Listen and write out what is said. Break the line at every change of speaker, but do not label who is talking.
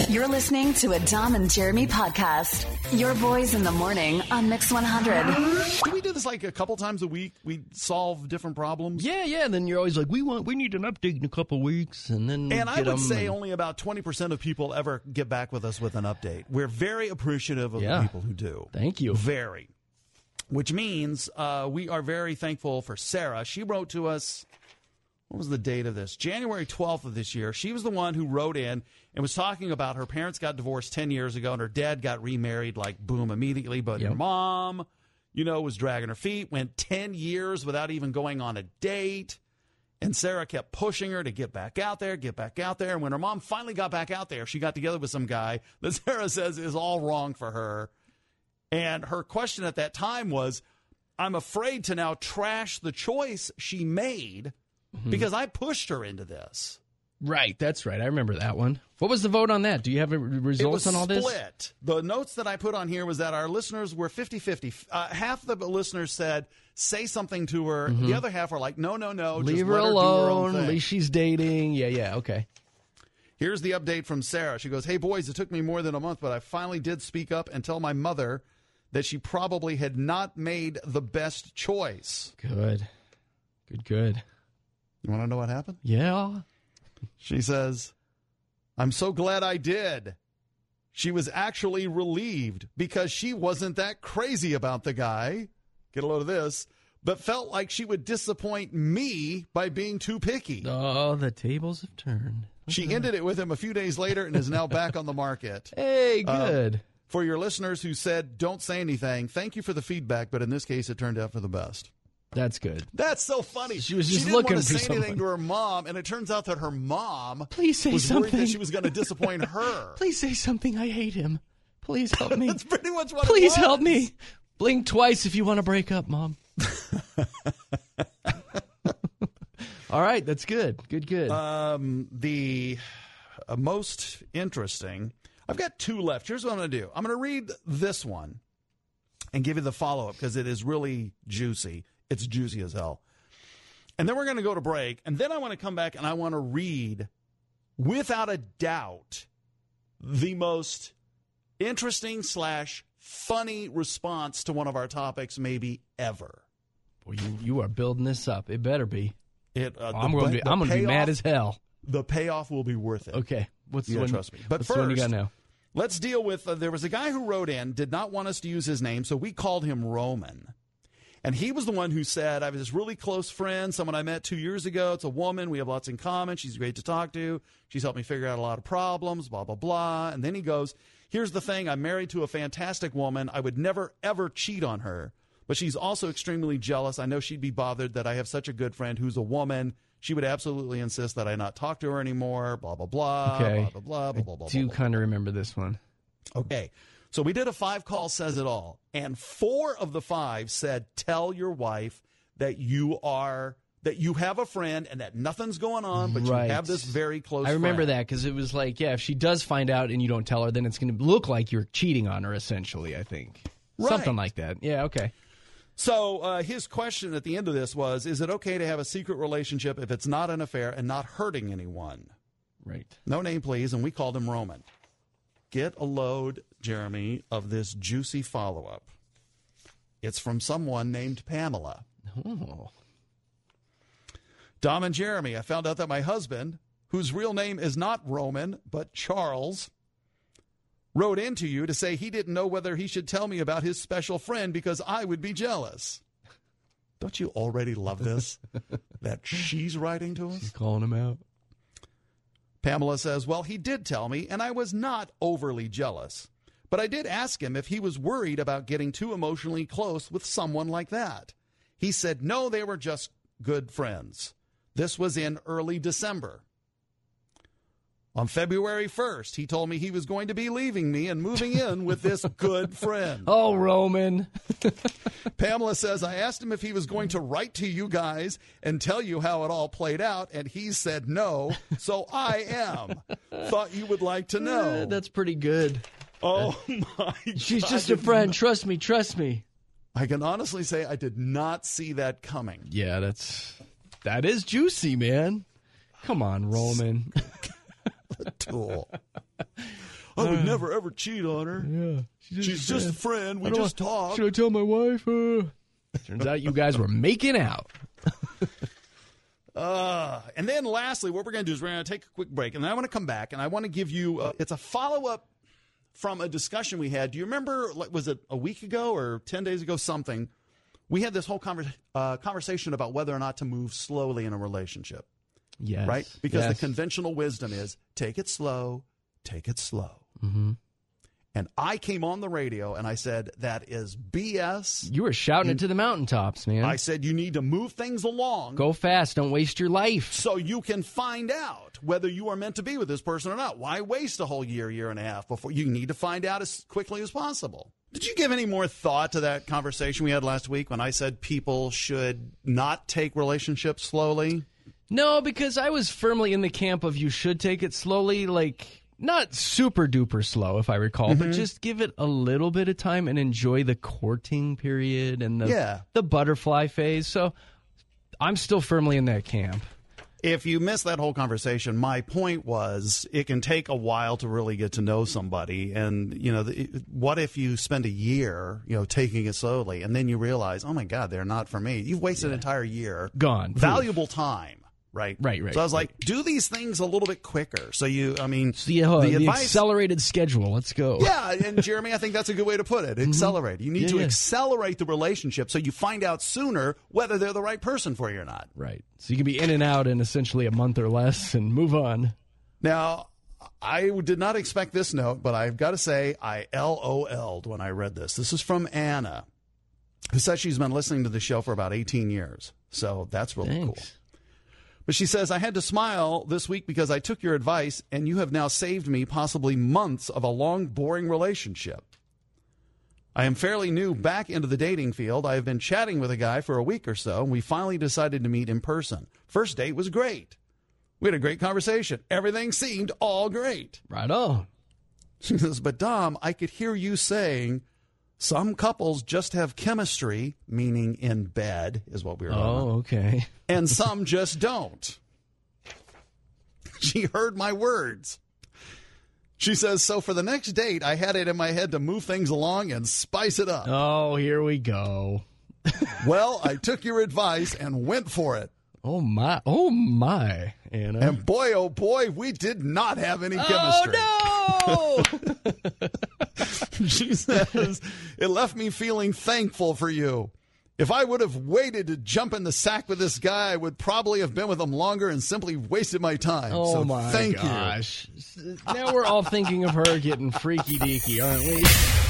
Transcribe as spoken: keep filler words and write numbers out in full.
You're listening to a Dom and Jeremy podcast. Your boys in the morning on Mix one hundred.
Do we do this like a couple times a week? We solve different problems?
Yeah, yeah. And then you're always like, we want, we need an update in a couple weeks. And then
And I
get
would
'em
say
and...
only about twenty percent of people ever get back with us with an update. We're very appreciative of
Yeah.
the people who do.
Thank you.
Very. Which means uh, we are very thankful for Sarah. She wrote to us, what was the date of this? January twelfth of this year. She was the one who wrote in and was talking about her parents got divorced ten years ago and her dad got remarried like boom immediately. But
Yep.
her mom, you know, was dragging her feet, went ten years without even going on a date. And Sarah kept pushing her to get back out there, get back out there. And when her mom finally got back out there, she got together with some guy that Sarah says is all wrong for her. And her question at that time was, I'm afraid to now trash the choice she made mm-hmm. because I pushed her into this.
Right, that's right. I remember that one. What was the vote on that? Do you have a results on all this?
It was split. The notes that I put on here was that our listeners were fifty-fifty. Uh, half the listeners said, say something to her. Mm-hmm. The other half were like, no, no, no.
Leave
just
her
let her
alone.
do her own thing.
At least she's dating. Yeah, yeah, okay.
Here's the update from Sarah. She goes, hey, boys, it took me more than a month, but I finally did speak up and tell my mother that she probably had not made the best choice.
Good. Good, good.
You want to know what happened?
Yeah.
She says, I'm so glad I did. She was actually relieved because she wasn't that crazy about the guy. Get a load of this. But felt like she would disappoint me by being too picky.
Oh, the tables have turned.
She ended it with him a few days later and is now back on the market.
Hey, good.
Um, for your listeners who said, don't say anything, thank you for the feedback, but in this case, it turned out for the best.
That's good.
That's so funny.
She was just
she didn't
looking
want to
for
say anything
someone.
to her mom, and it turns out that her mom
Please say
was
something.
worried that she was going to disappoint her.
Please say something. I hate him. Please help me.
That's pretty much what
Please
it was.
help me. Blink twice if you want to break up, Mom. All right, that's good. Good, good.
Um, the uh, most interesting, I've got two left. Here's what I'm going to do. I'm going to read this one and give you the follow-up because it is really juicy. It's juicy as hell. And then we're going to go to break, and then I want to come back and I want to read, without a doubt, the most interesting slash funny response to one of our topics maybe ever.
Well, you, you are building this up. It better be.
It, uh,
I'm
the,
going to be, I'm going to be mad as hell.
The payoff will be worth it.
Okay. What's
You
the
gotta
one?
trust me. But
what's
first,
the one you got now?
Let's deal with, uh, there was a guy who wrote in, did not want us to use his name, so we called him Roman. And he was the one who said, I have this really close friend, someone I met two years ago. It's a woman. We have lots in common. She's great to talk to. She's helped me figure out a lot of problems, blah, blah, blah. And then he goes, here's the thing. I'm married to a fantastic woman. I would never, ever cheat on her. But she's also extremely jealous. I know she'd be bothered that I have such a good friend who's a woman. She would absolutely insist that I not talk to her anymore, blah, blah, blah,
Okay.
blah, blah, blah, blah, blah, blah.
I do
blah,
kind of remember this one.
Okay. So we did a five-call says it all, and four of the five said, tell your wife that you are, that you have a friend and that nothing's going on, but
Right.
you have this very close
I remember
friend.
that because it was like, yeah, if she does find out and you don't tell her, then it's going to look like you're cheating on her, essentially, I think.
Right.
Something like that. Yeah, okay.
So uh, his question at the end of this was, is it okay to have a secret relationship if it's not an affair and not hurting anyone?
Right.
No name, please, and we called him Roman. Get a load, Jeremy, of this juicy follow-up. It's from someone named Pamela.
Oh.
Dom and Jeremy, I found out that my husband, whose real name is not Roman, but Charles, wrote into you to say he didn't know whether he should tell me about his special friend because I would be jealous. Don't you already love this? That she's writing to us?
She's calling him out.
Pamela says, well, he did tell me, and I was not overly jealous. But I did ask him if he was worried about getting too emotionally close with someone like that. He said, no, they were just good friends. This was in early December. On February first, he told me he was going to be leaving me and moving in with this good friend.
Oh, Roman.
Pamela says, I asked him if he was going to write to you guys and tell you how it all played out, and he said no, so I am. Thought you would like to know.
Uh, that's pretty good.
Oh, my
She's
God.
just a friend. Trust me. Trust me.
I can honestly say I did not see that coming.
Yeah, that's that is juicy, man. Come on, Roman.
Tool. I would uh, never, ever cheat on her.
Yeah.
She's just, she's a, just a friend. We just talk.
Should I tell my wife? Uh... Turns out you guys were making out.
uh, and then lastly, what we're going to do is we're going to take a quick break. And then I want to come back, and I want to give you, uh, it's a follow-up from a discussion we had. Do you remember, was it a week ago or ten days ago, something? We had this whole conver- uh, conversation about whether or not to move slowly in a relationship.
Yes.
Right? Because
yes.
the conventional wisdom is take it slow, take it slow.
Mm-hmm.
And I came on the radio and I said, that is B S.
You were shouting it to the mountaintops, man.
I said, you need to move things along.
Go fast. Don't waste your life.
So you can find out whether you are meant to be with this person or not. Why waste a whole year, year and a half before? You need to find out as quickly as possible. Did you give any more thought to that conversation we had last week when I said people should not take relationships slowly?
No, because I was firmly in the camp of you should take it slowly, like... Not super duper slow, if I recall, mm-hmm. but just give it a little bit of time and enjoy the courting period and the
yeah.
the butterfly phase. So I'm still firmly in that camp.
If you missed that whole conversation, my point was it can take a while to really get to know somebody. And, you know, the, what if you spend a year, you know, taking it slowly and then you realize, oh, my God, they're not for me. You've wasted yeah. an entire year.
Gone.
Valuable time. Right,
right, right.
So I was
right.
like, do these things a little bit quicker. So you, I mean,
so yeah,
the,
the
advice,
accelerated schedule. Let's go.
Yeah, and Jeremy, I think that's a good way to put it. Accelerate. You need
yeah,
to
yeah.
accelerate the relationship so you find out sooner whether they're the right person for you or not.
Right. So you can be in and out in essentially a month or less and move on.
Now, I did not expect this note, but I've got to say I LOL'd when I read this. This is from Anna, who says she's been listening to the show for about eighteen years. So that's really
Thanks.
cool. But she says, I had to smile this week because I took your advice, and you have now saved me possibly months of a long, boring relationship. I am fairly new back into the dating field. I have been chatting with a guy for a week or so, and we finally decided to meet in person. First date was great. We had a great conversation. Everything seemed all great.
Right on.
She says, but Dom, I could hear you saying some couples just have chemistry, meaning in bed is what we were talking about.
Oh, okay.
And some just don't. She heard my words. She says, so for the next date, I had it in my head to move things along and spice it up.
Oh, here we go.
Well, I took your advice and went for it.
Oh, my. Oh, my, Anna.
And boy, oh, boy, we did not have any chemistry.
Oh, no!
She says, it left me feeling thankful for you. If I would have waited to jump in the sack with this guy, I would probably have been with him longer and simply wasted my time.
Oh,
so
my
thank
gosh.
you.
Now we're all thinking of her getting freaky deaky, aren't we?